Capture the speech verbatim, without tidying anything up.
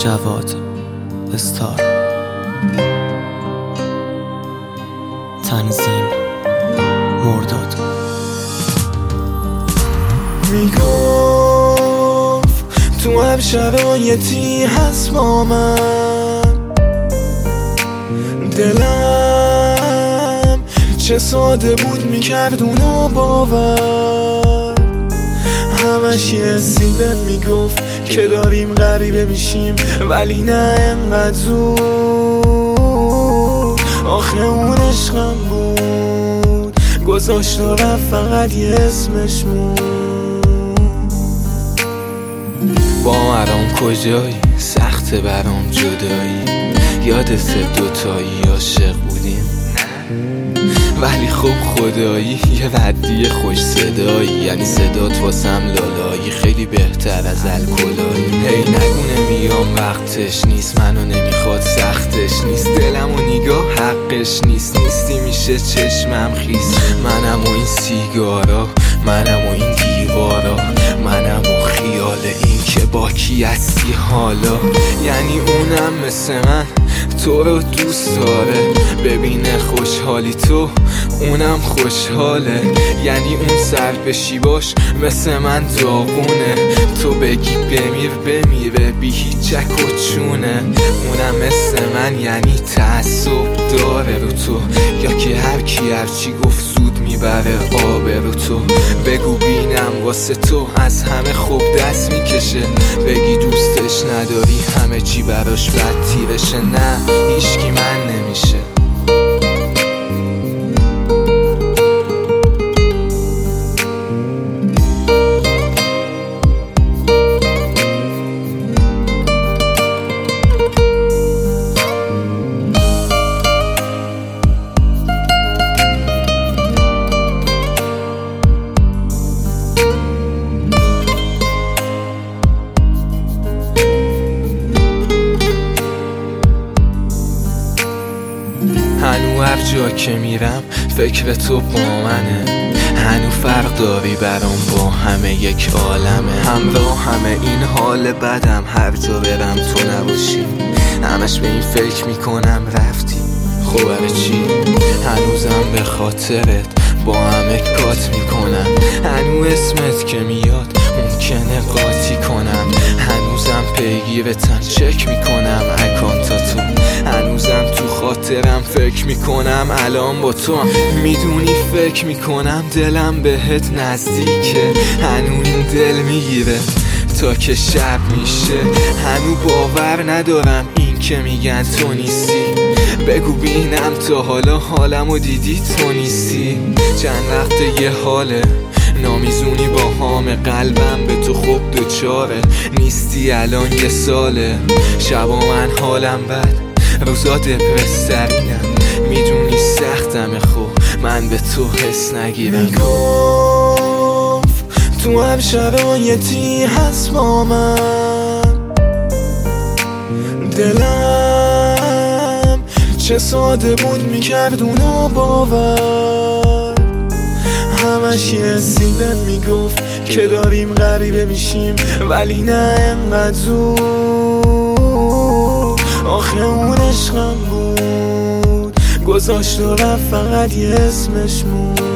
جواد استار. تنظیم مرداد. میگفت تو هم شرایطی هست با من، دلم چه ساده بود میکرد اونو باور. همش یه سیبه میگفت که داریم غریبه میشیم، ولی نه انقدر زود. آخه اون عشقم بود، گذاشت و رفت، فقط یه اسمش مون. با مرام کجایی؟ سخته برام جدایی. یادت دوتایی عاشق بودیم، ولی خب خدایی یه ردی خوش صدایی، یعنی صدات واسم لالایی، خیلی بهتر از الکلایی. هی نگونه میام وقتش نیست، منو نمیخواد سختش نیست، دلم و نگاه حقش نیست، نیستی میشه چشمم خیس. منم و این سیگارا، منم و این دیوارا، منم و خیال این که با کی هستی حالا. یعنی اونم مثل من تو رو دوست داره، ببینه خوشحالی تو اونم خوشحاله. یعنی اون سر بشی باش مثل من داغونه، تو بگی بمیر بمیره بی هیچ چک و چونه. اونم مثل من یعنی تعصب داره رو تو، یا که هر کی هرچی گفت زود میبره آبه رو تو. بگو بینم واسه تو از همه خوب دست میکشه، بگی دوستش نداری همه چی براش بد تیرشه. نه هیچکی من نمیشه. هنو هر جا که میرم فکر تو با منه، هنو فرق داری برام با همه یک عالمه. همراه همه این حال بدم، هر جا برم تو نباشی، همش به این فکر میکنم رفتی خب برای چی. هنوزم به خاطرت با همه کات میکنم، هنو اسمت که میاد ممکنه قاطی کنم. هنوزم پیگیرتم چک میکنم اکانتاتو، هنوزم تو خاطرم فکر میکنم الان با تو. میدونی فکر میکنم دلم بهت نزدیکه، هنو این دل میگیره تا که شب میشه. هنو باور ندارم این که میگن تو نیستی، بگو بینم تا حالا حالمو دیدی تو نیستی. چند وقت یه حاله نامیزونی با هام قلبم به تو خوب دوچاره، نیستی الان یه ساله. شبا من حالم بد، روزا دپرس‌ترینم، میدونی سختمه خب من به تو حس نگیرم. میگفت تو هم شرایطی هست با من، دلم چه ساده بود میکرد اونو باور. همش یه سیبه میگفت که داریم غریبه میشیم، ولی نه انقدر زود. آخه اون عشقم بود، گذاشت و رفت، فقط یه اسمش مون.